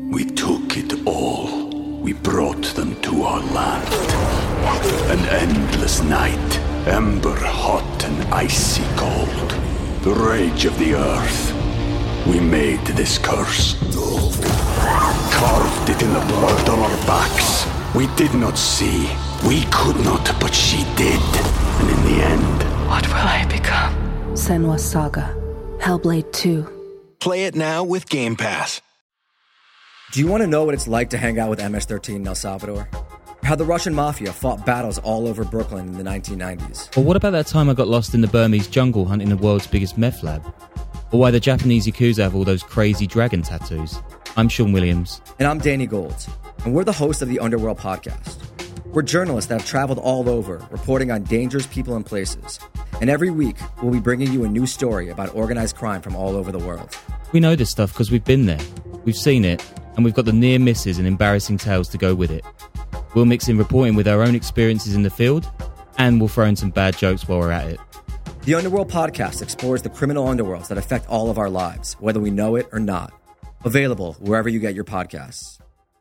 We took it all. We brought them to our land. An endless night, ember hot and icy cold. The rage of the earth. We made this curse. Carved it in the blood on our backs. We did not see. We could not, but she did. And in the end... What will I become? Senua's Saga. Hellblade 2. Play it now with Game Pass. Do you want to know what it's like to hang out with MS-13 in El Salvador? How the Russian mafia fought battles all over Brooklyn in the 1990s? Or what about that time I got lost in the Burmese jungle hunting the world's biggest meth lab? Or why the Japanese Yakuza have all those crazy dragon tattoos? I'm Sean Williams. And I'm Danny Gold. And we're the hosts of the Underworld Podcast. We're journalists that have traveled all over, reporting on dangerous people and places. And every week, we'll be bringing you a new story about organized crime from all over the world. We know this stuff because we've been there. We've seen it. And we've got the near misses and embarrassing tales to go with it. We'll mix in reporting with our own experiences in the field, and we'll throw in some bad jokes while we're at it. The Underworld Podcast explores the criminal underworlds that affect all of our lives, whether we know it or not. Available wherever you get your podcasts.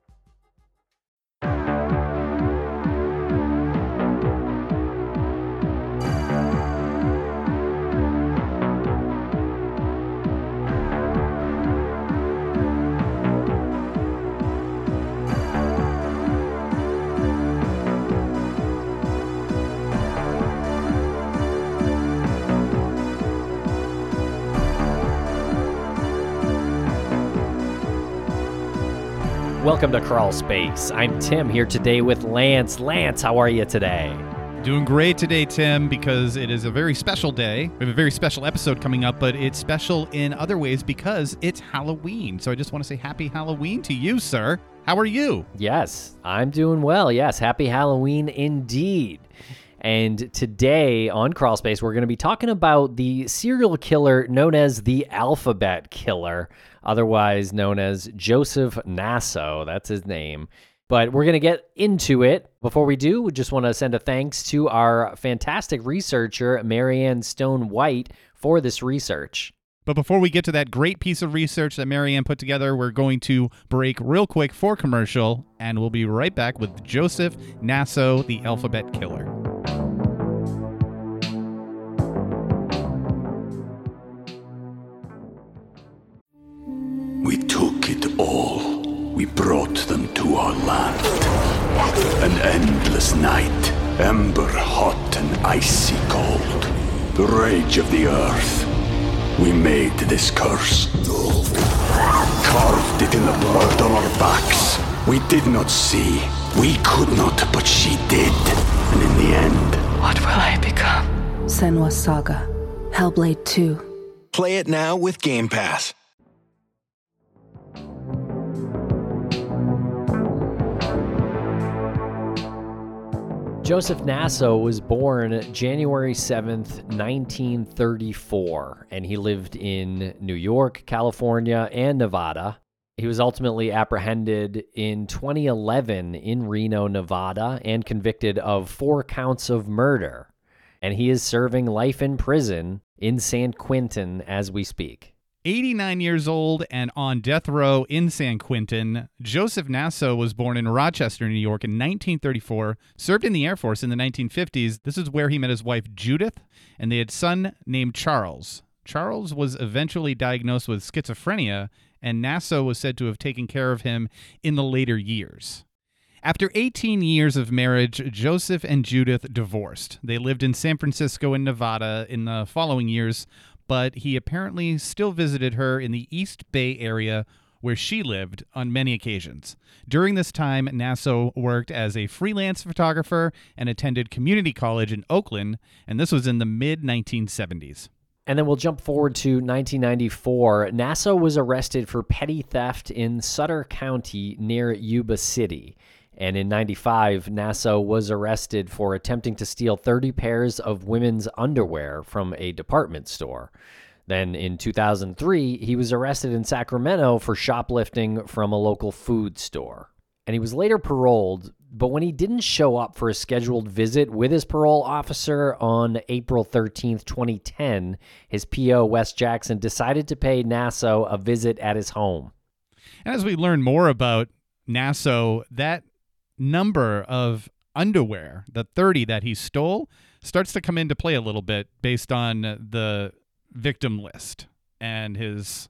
Welcome to Crawl Space. I'm Tim here today with Lance. Lance, how are you today? Doing great today, Tim, because it is a very special day. We have a very special episode coming up, but it's special in other ways because it's Halloween. So I just want to say happy Halloween to you, sir. How are you? Yes, I'm doing well. Yes, happy Halloween indeed. And today on Crawl Space, we're going to be talking about the serial killer known as the Alphabet Killer, otherwise known as Joseph Nasso. That's his name. But we're going to get into it. Before we do, we just want to send a thanks to our fantastic researcher, Marianne Stone White, for this research. But before we get to that great piece of research that Marianne put together, we're going to break real quick for commercial, and we'll be right back with Joseph Nasso, the Alphabet Killer. We took it all. We brought them to our land. An endless night, ember hot and icy cold. The rage of the earth. We made this curse. Carved it in the blood on our backs. We did not see. We could not, but she did. And in the end... What will I become? Senua's Saga. Hellblade 2. Play it now with Game Pass. Joseph Nasso was born January 7th, 1934, and he lived in New York, California, and Nevada. He was ultimately apprehended in 2011 in Reno, Nevada, and convicted of 4 counts of murder. And he is serving life in prison in San Quentin as we speak. 89 years old and on death row in San Quentin, Joseph Nasso was born in Rochester, New York in 1934, served in the Air Force in the 1950s. This is where he met his wife, Judith, and they had a son named Charles. Charles was eventually diagnosed with schizophrenia, and Nasso was said to have taken care of him in the later years. After 18 years of marriage, Joseph and Judith divorced. They lived in San Francisco and Nevada in the following years, but he apparently still visited her in the East Bay area where she lived on many occasions. During this time, Nasso worked as a freelance photographer and attended community college in Oakland, and this was in the mid-1970s. And then we'll jump forward to 1994. Nasso was arrested for petty theft in Sutter County near Yuba City. And in 95, Nasso was arrested for attempting to steal 30 pairs of women's underwear from a department store. Then in 2003, he was arrested in Sacramento for shoplifting from a local food store. And he was later paroled, but when he didn't show up for a scheduled visit with his parole officer on April 13th, 2010, his PO, Wes Jackson, decided to pay Nasso a visit at his home. And as we learn more about Nasso, that number of underwear, the 30 that he stole, starts to come into play a little bit based on the victim list and his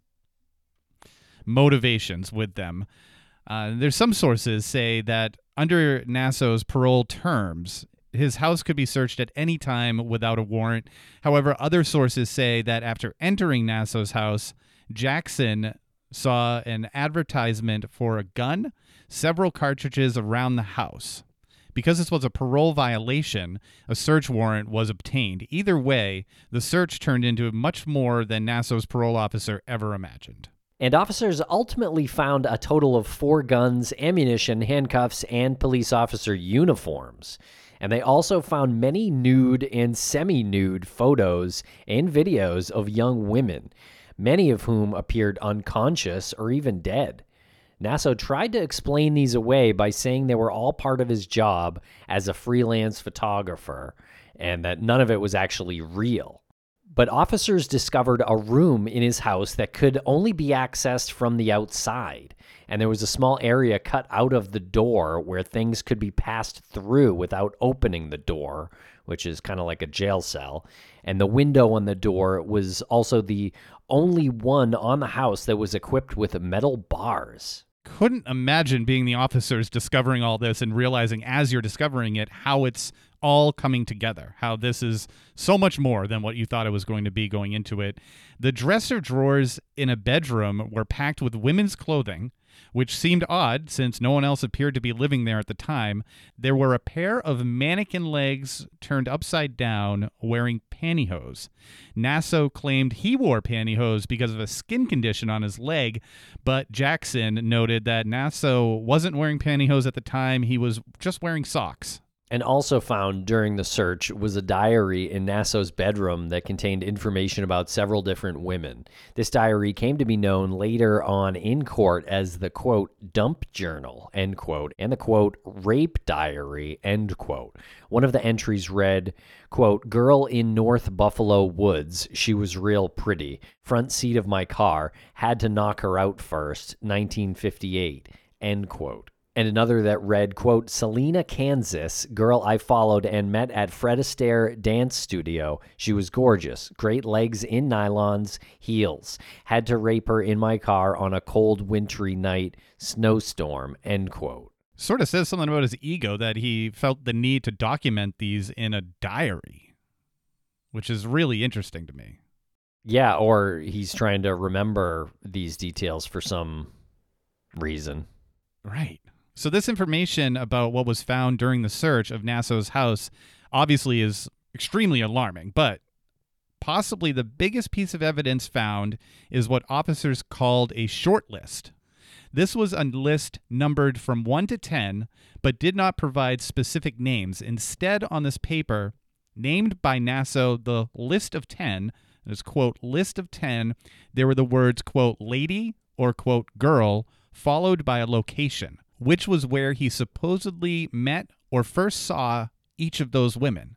motivations with them. There's some sources say that under Nasso's parole terms, his house could be searched at any time without a warrant. However, other sources say that after entering Nasso's house, Jackson saw an advertisement for a gun, several cartridges around the house. Because this was a parole violation, a search warrant was obtained. Either way, the search turned into much more than Nasso's parole officer ever imagined. And officers ultimately found a total of 4 guns, ammunition, handcuffs, and police officer uniforms. And they also found many nude and semi-nude photos and videos of young women, many of whom appeared unconscious or even dead. Nasso tried to explain these away by saying they were all part of his job as a freelance photographer and that none of it was actually real. But officers discovered a room in his house that could only be accessed from the outside, and there was a small area cut out of the door where things could be passed through without opening the door, which is kind of like a jail cell. And the window on the door was also the only one on the house that was equipped with metal bars. Couldn't imagine being the officers discovering all this and realizing as you're discovering it how it's all coming together, how this is so much more than what you thought it was going to be going into it. The dresser drawers in a bedroom were packed with women's clothing, which seemed odd since no one else appeared to be living there at the time. There were a pair of mannequin legs turned upside down wearing pantyhose. Nasso claimed he wore pantyhose because of a skin condition on his leg, but Jackson noted that Nasso wasn't wearing pantyhose at the time. He was just wearing socks. And also found during the search was a diary in Nasso's bedroom that contained information about several different women. This diary came to be known later on in court as the, quote, dump journal, end quote, and the, quote, rape diary, end quote. One of the entries read, quote, girl in North Buffalo Woods, she was real pretty. Front seat of my car, had to knock her out first, 1958, end quote. And another that read, quote, Salina, Kansas, girl I followed and met at Fred Astaire Dance Studio. She was gorgeous, great legs in nylons, heels. Had to rape her in my car on a cold wintry night, snowstorm, end quote. Sort of says something about his ego that he felt the need to document these in a diary, which is really interesting to me. Yeah, or he's trying to remember these details for some reason. Right. So this information about what was found during the search of Nasso's house obviously is extremely alarming, but possibly the biggest piece of evidence found is what officers called a short list. This was a list numbered from 1 to 10, but did not provide specific names. Instead, on this paper, named by Nasso the list of 10, there's, quote, list of 10, there were the words, quote, lady or, quote, girl, followed by a location, which was where he supposedly met or first saw each of those women.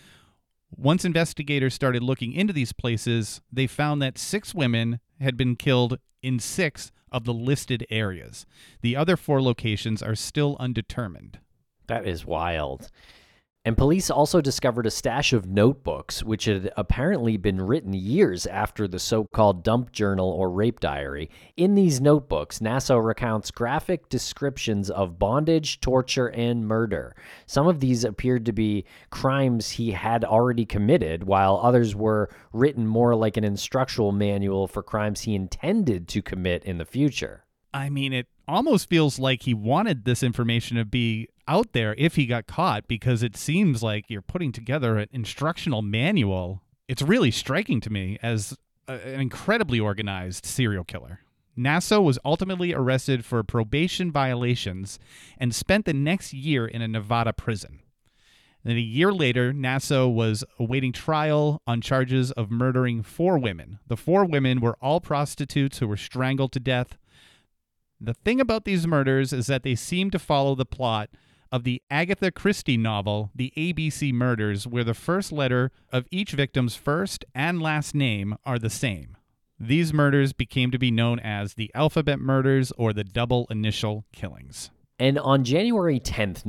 Once investigators started looking into these places, they found that 6 women had been killed in 6 of the listed areas. The other 4 locations are still undetermined. That is wild. And police also discovered a stash of notebooks, which had apparently been written years after the so-called dump journal or rape diary. In these notebooks, Nasso recounts graphic descriptions of bondage, torture, and murder. Some of these appeared to be crimes he had already committed, while others were written more like an instructional manual for crimes he intended to commit in the future. I mean, it almost feels like he wanted this information to be out there if he got caught, because it seems like you're putting together an instructional manual. It's really striking to me as an incredibly organized serial killer. Nasso was ultimately arrested for probation violations and spent the next year in a Nevada prison. Then a year later, Nasso was awaiting trial on charges of murdering 4 women. The 4 women were all prostitutes who were strangled to death. The thing about these murders is that they seem to follow the plot of the Agatha Christie novel, The ABC Murders, where the first letter of each victim's first and last name are the same. These murders became to be known as the alphabet murders or the double initial killings. And on January 10th,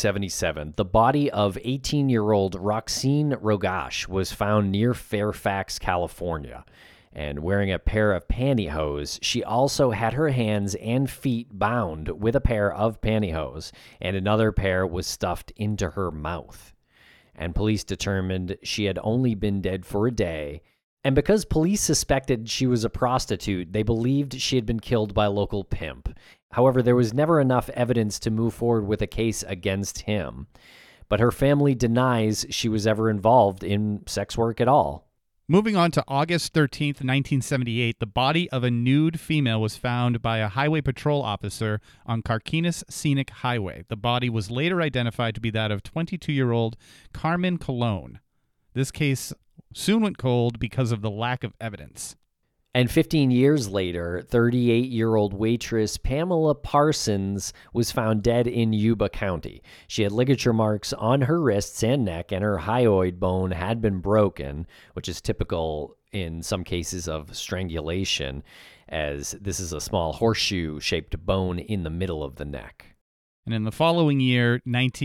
1977, the body of 18-year-old Roxane Rogash was found near Fairfax, California. And wearing a pair of pantyhose, she also had her hands and feet bound with a pair of pantyhose, and another pair was stuffed into her mouth. And police determined she had only been dead for a day. And because police suspected she was a prostitute, they believed she had been killed by a local pimp. However, there was never enough evidence to move forward with a case against him. But her family denies she was ever involved in sex work at all. Moving on to August 13th, 1978, the body of a nude female was found by a highway patrol officer on Carquinez Scenic Highway. The body was later identified to be that of 22-year-old Carmen Colon. This case soon went cold because of the lack of evidence. And 15 years later, 38-year-old waitress Pamela Parsons was found dead in Yuba County. She had ligature marks on her wrists and neck, and her hyoid bone had been broken, which is typical in some cases of strangulation, as this is a small horseshoe-shaped bone in the middle of the neck. And in the following year,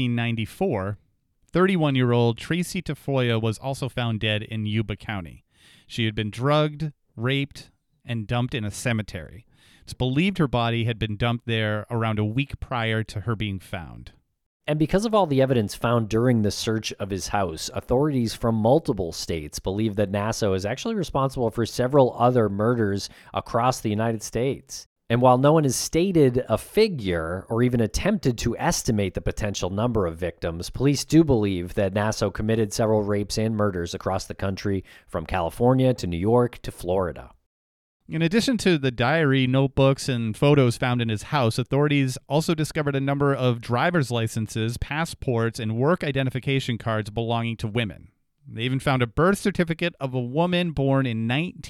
1994, 31-year-old Tracy Tafoya was also found dead in Yuba County. She had been drugged, raped, and dumped in a cemetery. It's believed her body had been dumped there around a week prior to her being found. And because of all the evidence found during the search of his house, authorities from multiple states believe that Nasso is actually responsible for several other murders across the United States. And while no one has stated a figure or even attempted to estimate the potential number of victims, police do believe that Nasso committed several rapes and murders across the country, from California to New York to Florida. In addition to the diary, notebooks, and photos found in his house, authorities also discovered a number of driver's licenses, passports, and work identification cards belonging to women. They even found a birth certificate of a woman born in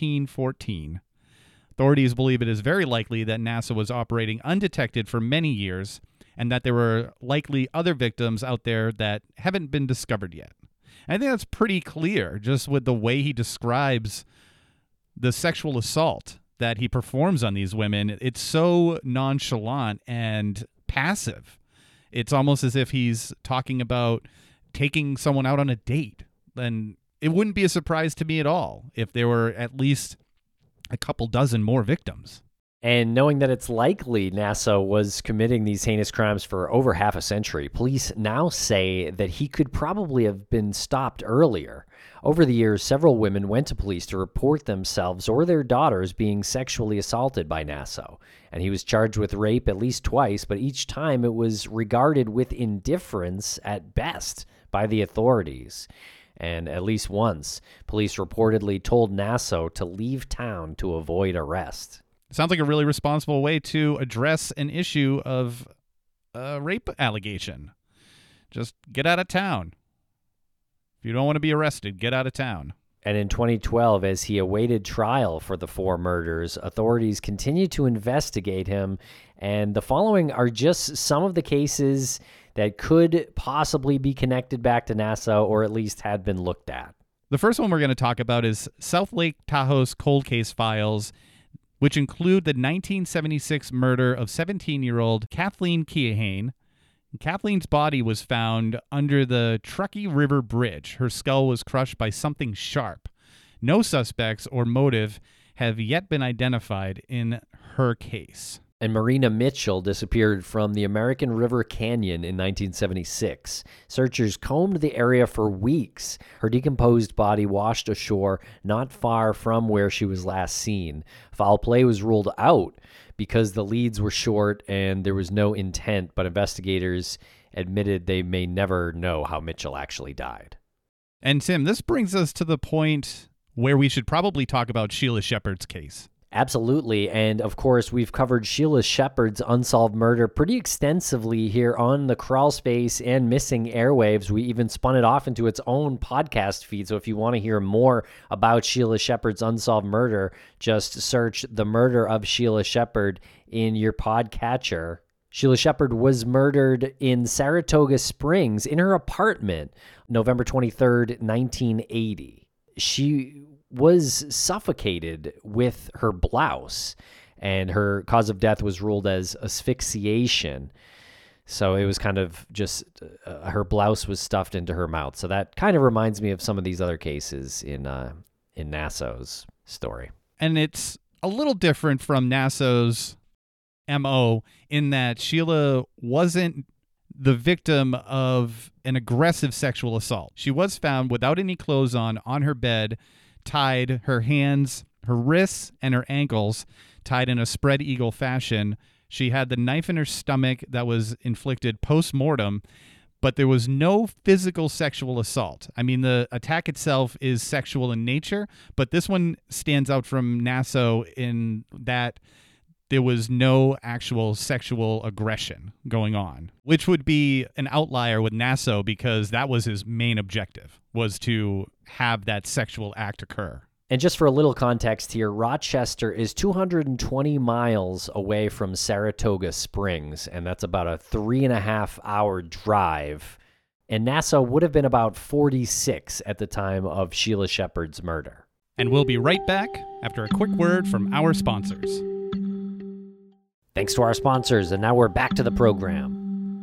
1914. Authorities believe it is very likely that Nasso was operating undetected for many years and that there were likely other victims out there that haven't been discovered yet. I think that's pretty clear just with the way he describes the sexual assault that he performs on these women. It's so nonchalant and passive. It's almost as if he's talking about taking someone out on a date. And it wouldn't be a surprise to me at all if there were at least a couple dozen more victims. And knowing that it's likely Nasso was committing these heinous crimes for over half a century, police now say that he could probably have been stopped earlier. Over the years, several women went to police to report themselves or their daughters being sexually assaulted by Nasso. And he was charged with rape at least twice, but each time it was regarded with indifference at best by the authorities. And at least once, police reportedly told Nasso to leave town to avoid arrest. Sounds like a really responsible way to address an issue of a rape allegation. Just get out of town. If you don't want to be arrested, get out of town. And in 2012, as he awaited trial for the 4 murders, authorities continued to investigate him. And the following are just some of the cases that could possibly be connected back to Nasso, or at least had been looked at. The first one we're going to talk about is South Lake Tahoe's cold case files, which include the 1976 murder of 17-year-old Kathleen Keohane. Kathleen's body was found under the Truckee River Bridge. Her skull was crushed by something sharp. No suspects or motive have yet been identified in her case. And Marina Mitchell disappeared from the American River Canyon in 1976. Searchers combed the area for weeks. Her decomposed body washed ashore not far from where she was last seen. Foul play was ruled out because the leads were short and there was no intent, but investigators admitted they may never know how Mitchell actually died. And Tim, this brings us to the point where we should probably talk about Sheila Shepard's case. Absolutely. And of course, we've covered Sheila Shepard's unsolved murder pretty extensively here on the Crawl Space and Missing Airwaves. We even spun it off into its own podcast feed. So if you want to hear more about Sheila Shepard's unsolved murder, just search The Murder of Sheila Shepard in your podcatcher. Sheila Shepard was murdered in Saratoga Springs in her apartment, November 23rd, 1980. She was suffocated with her blouse, and her cause of death was ruled as asphyxiation. So it was kind of just her blouse was stuffed into her mouth. So that kind of reminds me of some of these other cases in Nassau's story. And it's a little different from Nassau's MO in that Sheila wasn't the victim of an aggressive sexual assault. She was found without any clothes on her bed, tied, her hands, her wrists, and her ankles tied in a spread eagle fashion. She had the knife in her stomach that was inflicted post-mortem, but there was no physical sexual assault. I mean, the attack itself is sexual in nature, but this one stands out from Nassau in that there was no actual sexual aggression going on, which would be an outlier with Nassau because that was his main objective, was to have that sexual act occur. And just for a little context here, Rochester is 220 miles away from Saratoga Springs, and that's about a 3.5-hour drive. And Nassau would have been about 46 at the time of Sheila Shepherd's murder. And we'll be right back after a quick word from our sponsors. Thanks to our sponsors, and now we're back to the program.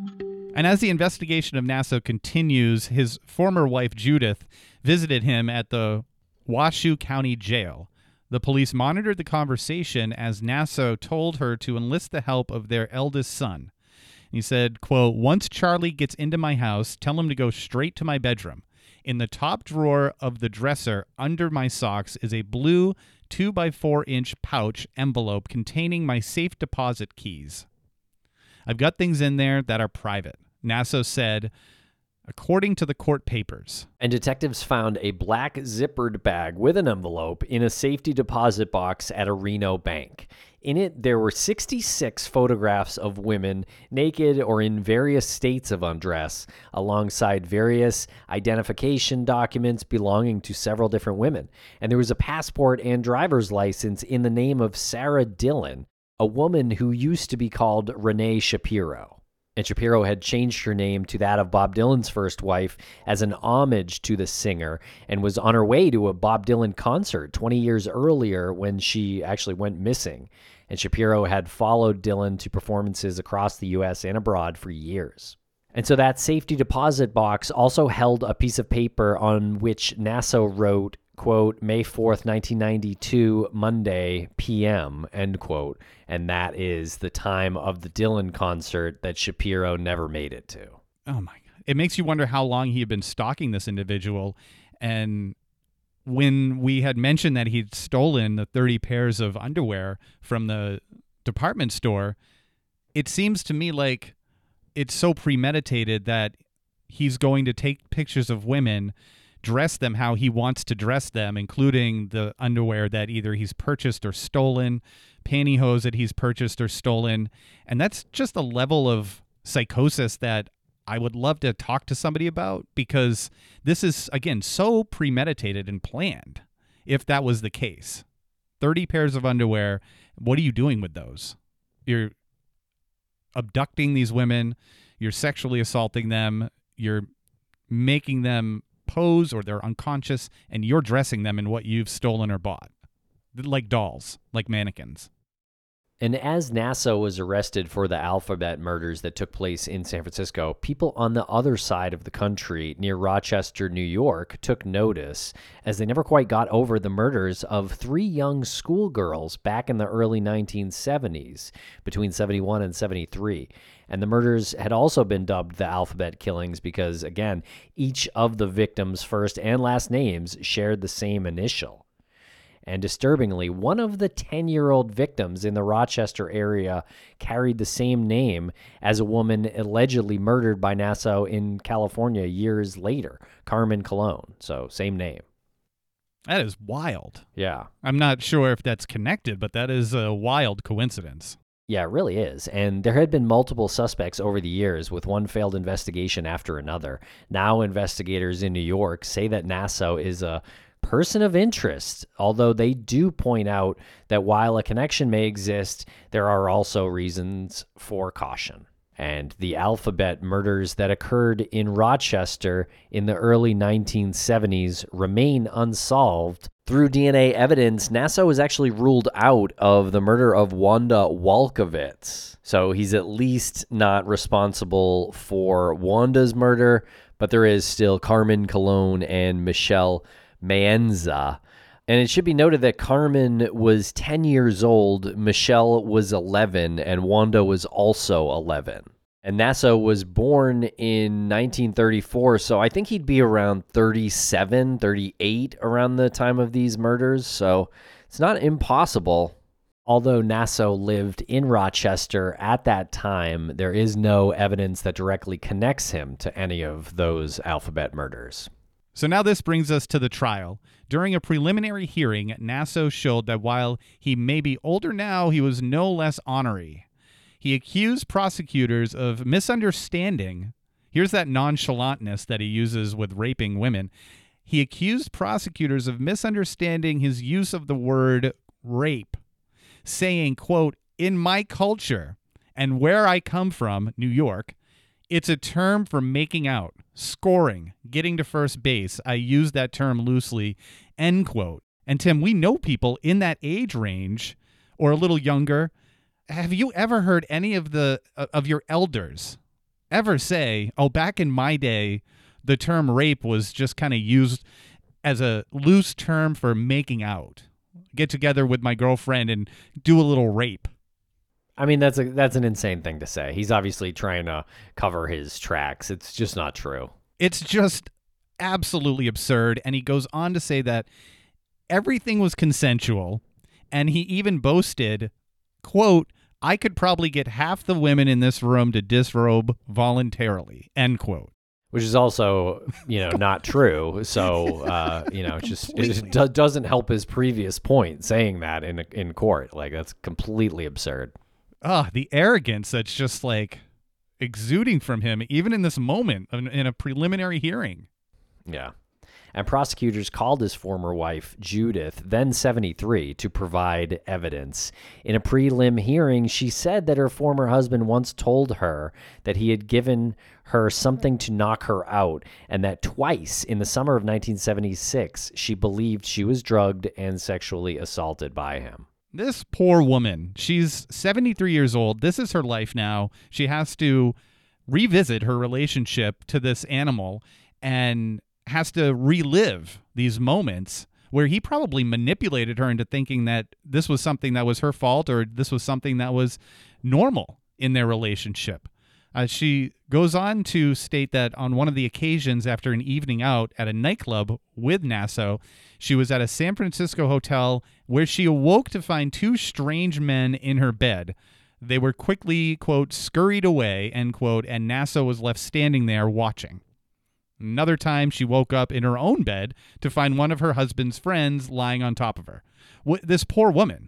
And as the investigation of Nassau continues, his former wife, Judith, visited him at the Washoe County Jail. The police monitored the conversation as Nassau told her to enlist the help of their eldest son. He said, quote, "Once Charlie gets into my house, tell him to go straight to my bedroom. In the top drawer of the dresser under my socks is a blue 2x4-inch pouch envelope containing my safe deposit keys. I've got things in there that are private," Nassau said, according to the court papers. And detectives found a black zippered bag with an envelope in a safety deposit box at a Reno bank. In it, there were 66 photographs of women naked or in various states of undress, alongside various identification documents belonging to several different women. And there was a passport and driver's license in the name of Sarah Dillon, a woman who used to be called Renee Shapiro. And Shapiro had changed her name to that of Bob Dylan's first wife as an homage to the singer, and was on her way to a Bob Dylan concert 20 years earlier when she actually went missing. And Shapiro had followed Dylan to performances across the U.S. and abroad for years. And so that safety deposit box also held a piece of paper on which Nassau wrote, quote, "May 4th, 1992, Monday, p.m., end quote. And that is the time of the Dylan concert that Shapiro never made it to. Oh, my God. It makes you wonder how long he had been stalking this individual. And when we had mentioned that he'd stolen the 30 pairs of underwear from the department store, it seems to me like it's so premeditated that he's going to take pictures of women, dress them how he wants to dress them, including the underwear that either he's purchased or stolen, pantyhose that he's purchased or stolen. And that's just a level of psychosis that I would love to talk to somebody about, because this is, again, so premeditated and planned. If that was the case, 30 pairs of underwear, what are you doing with those? You're abducting these women, you're sexually assaulting them, you're making them pose or they're unconscious, and you're dressing them in what you've stolen or bought. Like dolls, like mannequins. And as Nassau was arrested for the Alphabet murders that took place in San Francisco, people on the other side of the country, near Rochester, New York, took notice, as they never quite got over the murders of 3 young schoolgirls back in the early 1970s, between 71 and 73. And the murders had also been dubbed the Alphabet Killings because, again, each of the victims' first and last names shared the same initial. And disturbingly, one of the 10-year-old victims in the Rochester area carried the same name as a woman allegedly murdered by Nassau in California years later, Carmen Colon. So, same name. That is wild. Yeah. I'm not sure if that's connected, but that is a wild coincidence. Yeah, it really is. And there had been multiple suspects over the years, with one failed investigation after another. Now investigators in New York say that Nassau is a person of interest, although they do point out that while a connection may exist, there are also reasons for caution. And the Alphabet murders that occurred in Rochester in the early 1970s remain unsolved Through DNA evidence, Nasso was actually ruled out of the murder of Wanda Walkowicz. So he's at least not responsible for Wanda's murder, but there is still Carmen Colon and Michelle Maenza. And it should be noted that Carmen was 10 years old, Michelle was 11, and Wanda was also 11. And Nasso was born in 1934, so I think he'd be around 37, 38 around the time of these murders, so it's not impossible. Although Nasso lived in Rochester at that time, there is no evidence that directly connects him to any of those Alphabet murders. So now this brings us to the trial. During a preliminary hearing, Nasso showed that while he may be older now, he was no less ornery. He accused prosecutors of misunderstanding. Here's that nonchalantness that he uses with raping women. He accused prosecutors of misunderstanding his use of the word rape, saying, quote, "In my culture and where I come from, New York, it's a term for making out, scoring, getting to first base. I use that term loosely," end quote. And Tim, we know people in that age range or a little younger. Have you ever heard any of your elders ever say, "Oh, back in my day, the term rape was just kind of used as a loose term for making out. Get together with my girlfriend and do a little rape"? I mean, that's an insane thing to say. He's obviously trying to cover his tracks. It's just not true. It's just absolutely absurd. And he goes on to say that everything was consensual, and he even boasted, quote, "I could probably get half the women in this room to disrobe voluntarily," end quote. Which is also, not true. So, it doesn't help his previous point saying that in court. Like, that's completely absurd. The arrogance that's just like exuding from him, even in this moment in a preliminary hearing. Yeah. And prosecutors called his former wife, Judith, then 73, to provide evidence. In a prelim hearing, she said that her former husband once told her that he had given her something to knock her out, and that twice in the summer of 1976, she believed she was drugged and sexually assaulted by him. This poor woman, she's 73 years old. This is her life now. She has to revisit her relationship to this animal and has to relive these moments where he probably manipulated her into thinking that this was something that was her fault or this was something that was normal in their relationship. She goes on to state that on one of the occasions after an evening out at a nightclub with Nasso, she was at a San Francisco hotel where she awoke to find two strange men in her bed. They were quickly, quote, scurried away, end quote, and Nasso was left standing there watching. Another time, she woke up in her own bed to find one of her husband's friends lying on top of her. This poor woman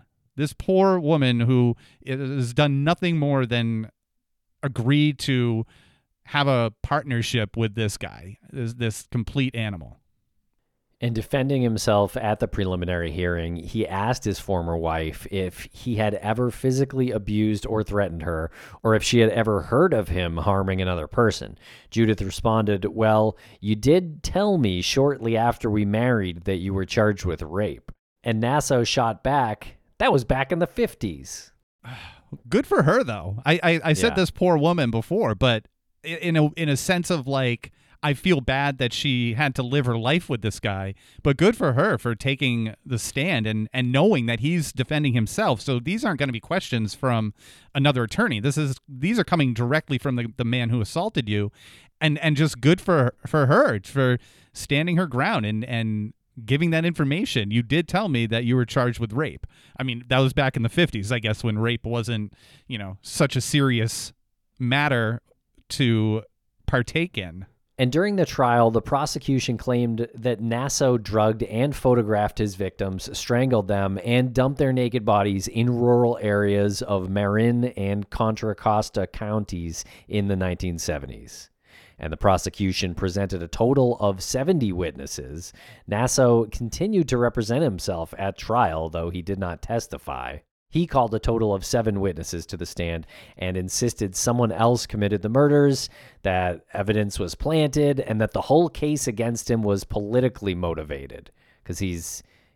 who has done nothing more than agree to have a partnership with this guy, this complete animal. In defending himself at the preliminary hearing, he asked his former wife if he had ever physically abused or threatened her, or if she had ever heard of him harming another person. Judith responded, "Well, you did tell me shortly after we married that you were charged with rape." And Nasso shot back, "That was back in the 50s. Good for her, though. I said this poor woman before, but in a sense of like, I feel bad that she had to live her life with this guy, but good for her for taking the stand and knowing that he's defending himself. So these aren't going to be questions from another attorney. These are coming directly from the man who assaulted you, and just good for her for standing her ground and giving that information. You did tell me that you were charged with rape. I mean, that was back in the 50s, I guess, when rape wasn't, such a serious matter to partake in. And during the trial, the prosecution claimed that Nasso drugged and photographed his victims, strangled them, and dumped their naked bodies in rural areas of Marin and Contra Costa counties in the 1970s. And the prosecution presented a total of 70 witnesses. Nasso continued to represent himself at trial, though he did not testify. He called a total of 7 witnesses to the stand and insisted someone else committed the murders, that evidence was planted, and that the whole case against him was politically motivated because he's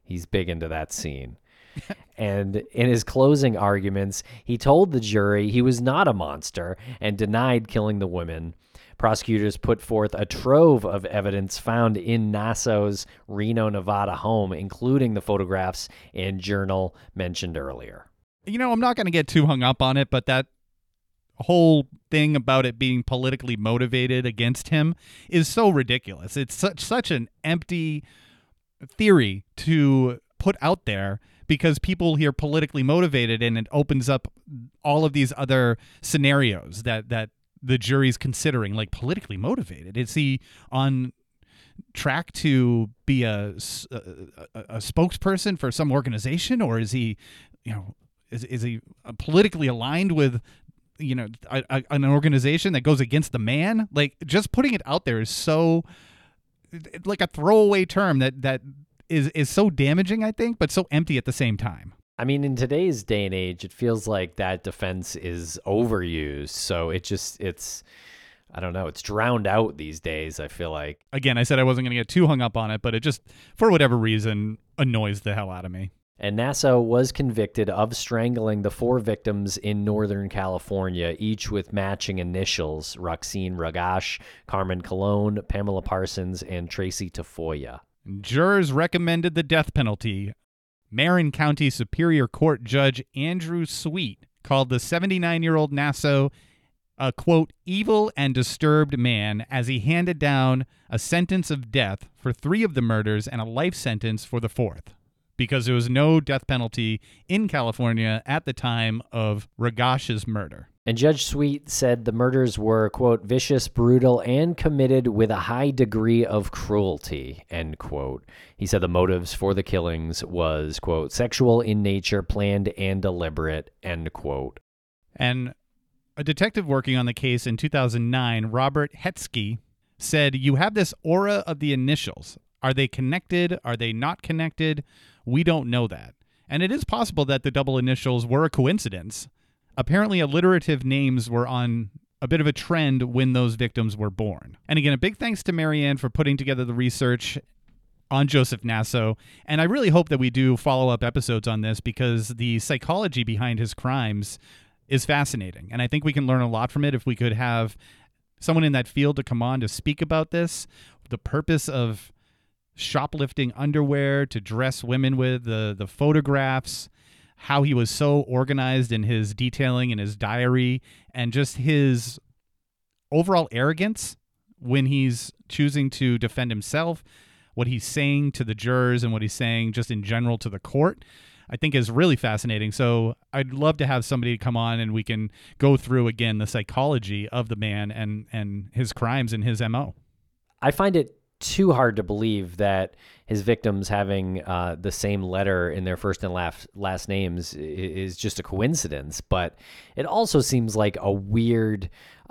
He's big into that scene. And in his closing arguments, he told the jury he was not a monster and denied killing the women. Prosecutors put forth a trove of evidence found in Nasso's Reno, Nevada home, including the photographs and journal mentioned earlier. You know, I'm not going to get too hung up on it, but that whole thing about it being politically motivated against him is so ridiculous. It's such an empty theory to put out there, because people hear politically motivated and it opens up all of these other scenarios that the jury's considering, like politically motivated. Is he on track to be a spokesperson for some organization, or is he, is he politically aligned with, an organization that goes against the man? Like, just putting it out there is so, like, a throwaway term that is so damaging, I think, but so empty at the same time. I mean, in today's day and age, it feels like that defense is overused. So it's I don't know, it's drowned out these days, I feel like. Again, I said I wasn't going to get too hung up on it, but it just, for whatever reason, annoys the hell out of me. And Nasso was convicted of strangling the 4 victims in Northern California, each with matching initials: Roxine Ragash, Carmen Colon, Pamela Parsons, and Tracy Tafoya. Jurors recommended the death penalty. Marin County Superior Court Judge Andrew Sweet called the 79-year-old Nasso a, quote, evil and disturbed man, as he handed down a sentence of death for 3 of the murders and a life sentence for the 4th, because there was no death penalty in California at the time of Ragash's murder. And Judge Sweet said the murders were, quote, vicious, brutal, and committed with a high degree of cruelty, end quote. He said the motives for the killings was, quote, sexual in nature, planned and deliberate, end quote. And a detective working on the case in 2009, Robert Hetzke, said, "You have this aura of the initials. Are they connected? Are they not connected? We don't know that. And it is possible that the double initials were a coincidence. Apparently, alliterative names were on a bit of a trend when those victims were born." And again, a big thanks to Marianne for putting together the research on Joseph Nasso. And I really hope that we do follow-up episodes on this, because the psychology behind his crimes is fascinating. And I think we can learn a lot from it if we could have someone in that field to come on to speak about this, the purpose of shoplifting underwear to dress women with, the photographs, how he was so organized in his detailing in his diary, and just his overall arrogance when he's choosing to defend himself, what he's saying to the jurors and what he's saying just in general to the court, I think is really fascinating. So I'd love to have somebody come on and we can go through again the psychology of the man and his crimes and his MO. I find it too hard to believe that his victims having the same letter in their first and last names is just a coincidence. But it also seems like a weird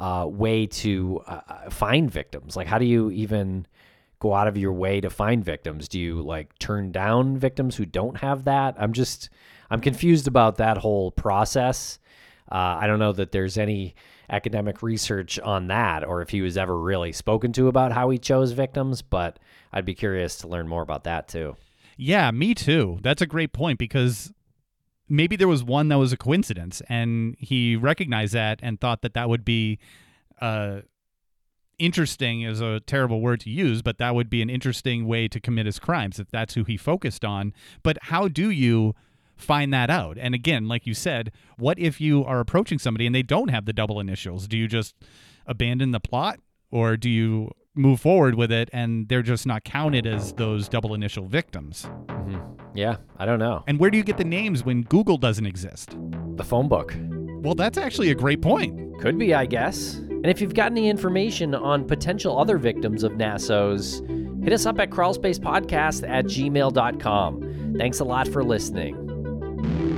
way to find victims. Like, how do you even go out of your way to find victims? Do you like turn down victims who don't have that? I'm confused about that whole process. I don't know that there's any academic research on that, or if he was ever really spoken to about how he chose victims, but I'd be curious to learn more about that too. Yeah, me too. That's a great point, because maybe there was one that was a coincidence and he recognized that and thought that that would be interesting is a terrible word to use, but that would be an interesting way to commit his crimes if that's who he focused on. But how do you find that out? And again, like you said, what if you are approaching somebody and they don't have the double initials? Do you just abandon the plot, or do you move forward with it and they're just not counted as those double initial victims? Mm-hmm. Yeah, I don't know. And where do you get the names when Google doesn't exist? The phone book. Well, that's actually a great point. Could be, I guess. And if you've got any information on potential other victims of Nasso's, hit us up at crawlspacepodcast@gmail.com. Thanks a lot for listening.